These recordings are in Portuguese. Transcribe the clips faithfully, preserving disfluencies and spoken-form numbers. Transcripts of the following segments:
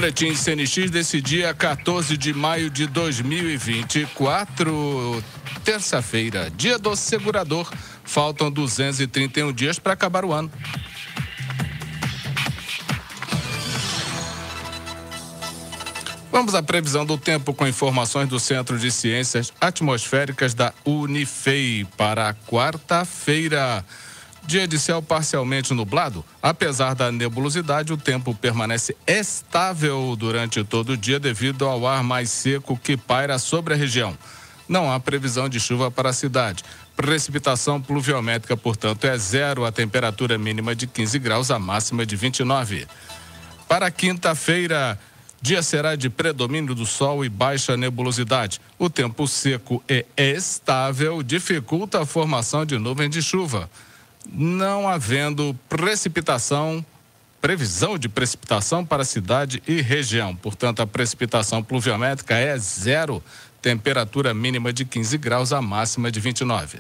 Boletim C N X desse dia quatorze de maio de dois mil e vinte e quatro, terça-feira, dia do segurador. Faltam duzentos e trinta e um dias para acabar o ano. Vamos à previsão do tempo com informações do Centro de Ciências Atmosféricas da Unifei para a quarta-feira. Dia de céu parcialmente nublado. Apesar da nebulosidade, o tempo permanece estável durante todo o dia devido ao ar mais seco que paira sobre a região. Não há previsão de chuva para a cidade. Precipitação pluviométrica, portanto, é zero. A temperatura mínima de quinze graus, a máxima de vinte e nove. Para quinta-feira, dia será de predomínio do sol e baixa nebulosidade. O tempo seco e estável dificulta a formação de nuvens de chuva. Não havendo precipitação, previsão de precipitação para a cidade e região. Portanto, a precipitação pluviométrica é zero. Temperatura mínima de quinze graus, a máxima de vinte e nove.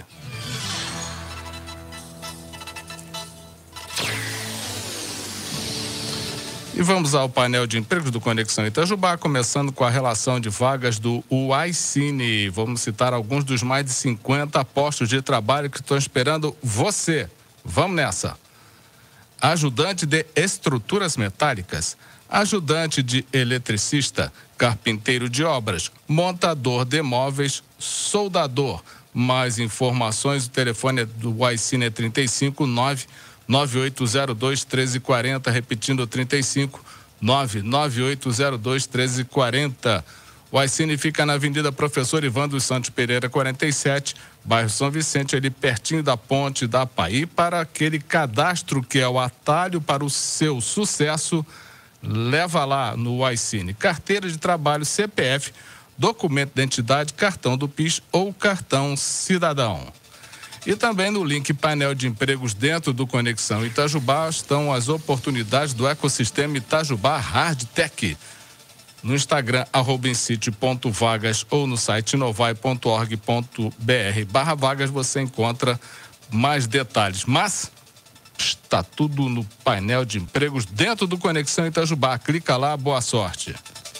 E vamos ao painel de empregos do Conexão Itajubá, começando com a relação de vagas do Uaicine. Vamos citar alguns dos mais de cinquenta postos de trabalho que estão esperando você. Vamos nessa. Ajudante de estruturas metálicas, ajudante de eletricista, carpinteiro de obras, montador de móveis, soldador. Mais informações, o telefone do Uaicine é trinta e cinco, nove nove oito zero dois, um três quatro zero, repetindo trinta e cinco, nove nove oito zero dois, um três quatro zero. O Uaicine fica na Avenida Professor Ivan dos Santos Pereira, quarenta e sete, bairro São Vicente, ali pertinho da Ponte da Paí. Para aquele cadastro que é o atalho para o seu sucesso, leva lá no Uaicine. Carteira de trabalho, C P F, documento de identidade, cartão do P I S ou cartão cidadão. E também no link painel de empregos dentro do Conexão Itajubá estão as oportunidades do ecossistema Itajubá Hardtech. No Instagram, arroba incite ponto vagas ou no site inovai ponto org ponto br barra vagas você encontra mais detalhes. Mas está tudo no painel de empregos dentro do Conexão Itajubá. Clica lá, boa sorte.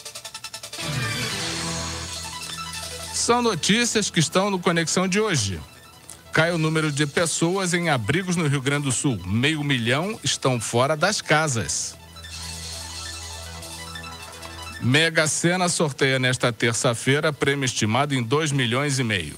São notícias que estão no Conexão de hoje. Cai o número de pessoas em abrigos no Rio Grande do Sul. Meio milhão estão fora das casas. Mega Sena sorteia nesta terça-feira prêmio estimado em dois milhões e meio.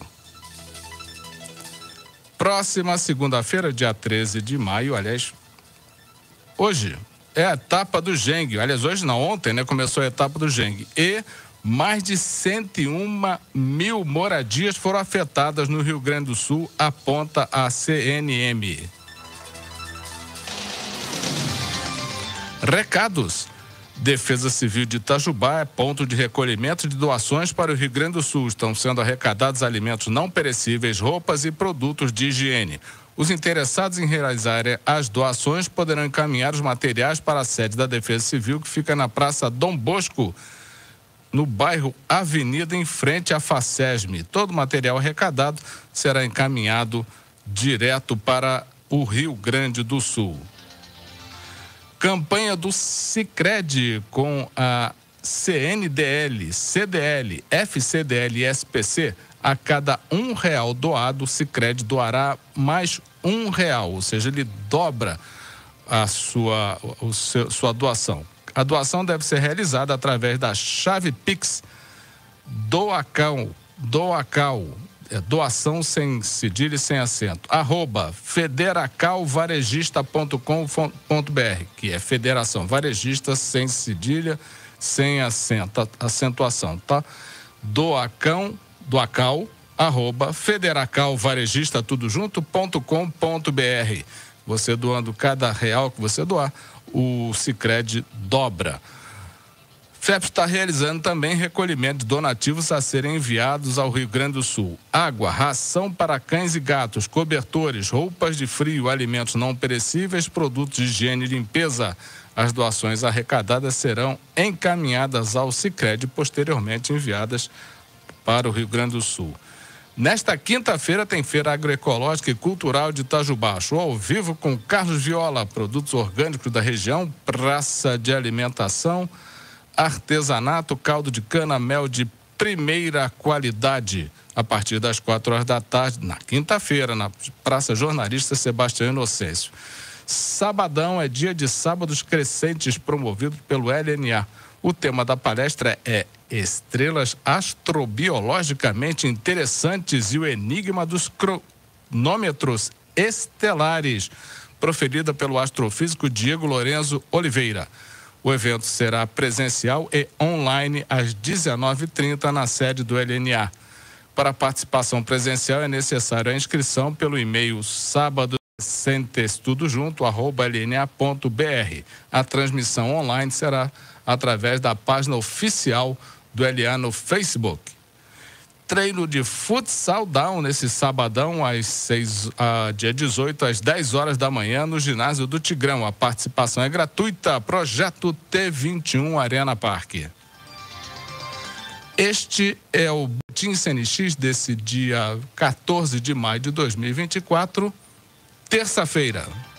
Próxima segunda-feira, dia treze de maio, aliás, hoje é a etapa do Gengue. Aliás, hoje não, ontem, né? Começou a etapa do Gengue. E mais de cento e um mil moradias foram afetadas no Rio Grande do Sul, aponta a C N M. Recados. Defesa Civil de Itajubá é ponto de recolhimento de doações para o Rio Grande do Sul. Estão sendo arrecadados alimentos não perecíveis, roupas e produtos de higiene. Os interessados em realizar as doações poderão encaminhar os materiais para a sede da Defesa Civil, que fica na Praça Dom Bosco, no bairro Avenida, em frente à Facesme. Todo o material arrecadado será encaminhado direto para o Rio Grande do Sul. Campanha do Sicredi com a C N D L, C D L, F C D L e S P C. A cada um real doado, o Sicredi doará mais um real, ou seja, ele dobra a sua, o seu, sua doação. A doação deve ser realizada através da chave Pix Doacal, Doacal, é, doação sem cedilha e sem acento, arroba federacalvarejista ponto com ponto br, que é Federação Varejista sem cedilha, sem acento, acentuação, tá? Doacão, doacal, arroba federacalvarejista, tudo junto, ponto com ponto br. Você doando cada real que você doar, o Sicredi dobra. F E P está realizando também recolhimento de donativos a serem enviados ao Rio Grande do Sul. Água, ração para cães e gatos, cobertores, roupas de frio, alimentos não perecíveis, produtos de higiene e limpeza. As doações arrecadadas serão encaminhadas ao Sicredi e posteriormente enviadas para o Rio Grande do Sul. Nesta quinta-feira tem Feira Agroecológica e Cultural de Itajubá. Show ao vivo com Carlos Viola, produtos orgânicos da região, praça de alimentação, artesanato, caldo de cana, mel de primeira qualidade, a partir das quatro horas da tarde, na quinta-feira, na Praça Jornalista Sebastião Inocêncio. Sabadão é dia de sábados crescentes, promovido pelo L N A. O tema da palestra é Estrelas Astrobiologicamente Interessantes e o Enigma dos Cronômetros Estelares, proferida pelo astrofísico Diego Lorenzo Oliveira. O evento será presencial e online às dezenove e trinta na sede do L N A. Para a participação presencial é necessária a inscrição pelo e-mail sábado tudo junto, arroba L N A ponto B R. A transmissão online será através da página oficial do L A no Facebook. Treino de futsal down nesse sabadão, às seis, a, dia dezoito, às dez horas da manhã, no ginásio do Tigrão. A participação é gratuita. Projeto T vinte e um Arena Parque. Este é o Boletim C N X desse dia quatorze de maio de dois mil e vinte e quatro, terça-feira.